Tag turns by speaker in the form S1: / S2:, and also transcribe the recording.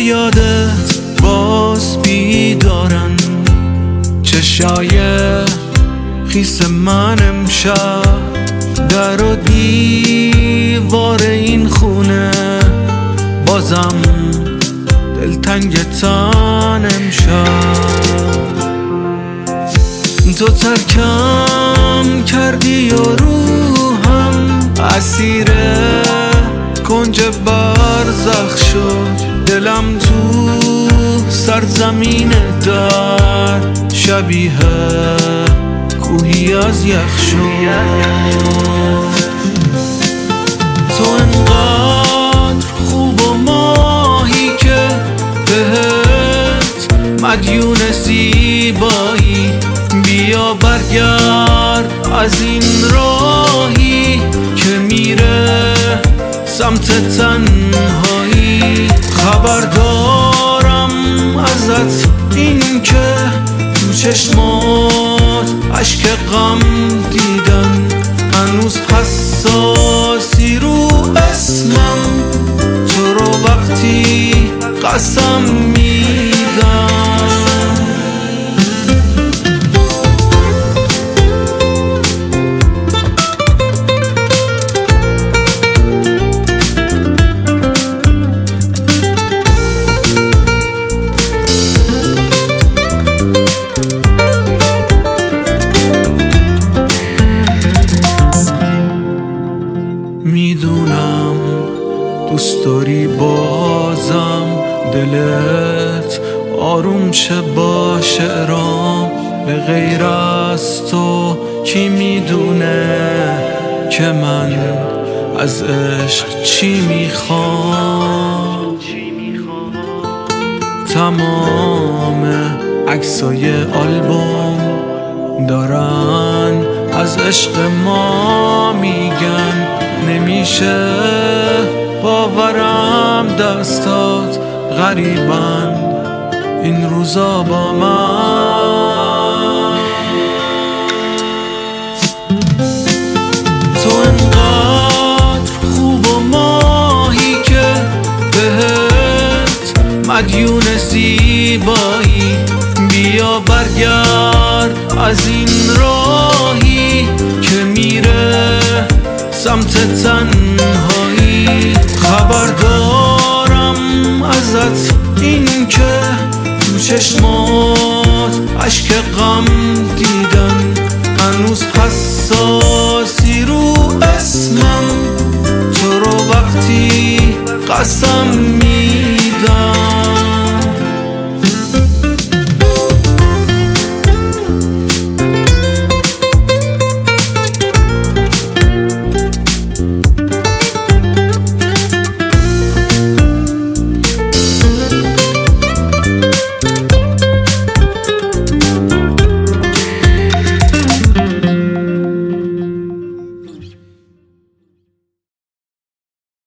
S1: یادت باز بیدارن چشای خیس من امشب در و دیوار این خونه بازم دلتنگتن امشب تو ترکم کردی و روحم اسیر کنج برزخ شد دلم تو سرزمین درد شبیه کوهی از یخ شد تو انقدر خوب و ماهی که بهت مدیون زیبایی بیا برگرد از این راهی که میره سمت تنهایی خبر دارم ازت این که تو چشمات اشک غم دیدن هنوز حساسی رو اسمم تو رو وقتی قسم میدم میدونم دوست داری بازم دلت آروم شه با شعرام به غیر از تو کی میدونه که من از عشق چی میخوام تمام عکسای آلبوم دارن از عشق ما میگن نمیشه باورم دستات غریبن این روزا با من تو انقدر خوب و ماهی که بهت مدیون زیبایی بیا برگرد از این راهی که میره سمت تنهایی خبر دارم ازت این که تو چشمات اشک غم دیدن هنوز حساسی رو اسمم تو رو وقتی قسم میدم